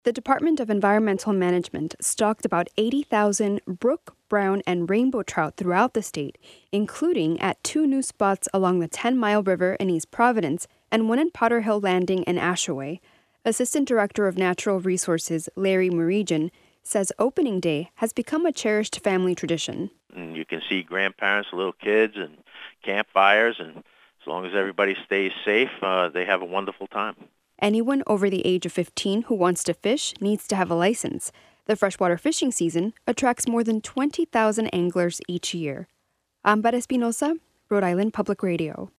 The Department of Environmental Management stocked about 80,000 brook, brown, and rainbow trout throughout the state, including at 2 new spots along the 10-Mile River in East Providence and one in Potter Hill Landing in Ashaway. Assistant Director of Natural Resources Larry Merijan says opening day has become a cherished family tradition. And you can see grandparents, little kids, and campfires, and as long as everybody stays safe, they have a wonderful time. Anyone over the age of 15 who wants to fish needs to have a license. The freshwater fishing season attracts more than 20,000 anglers each year. Amber Espinosa, Rhode Island Public Radio.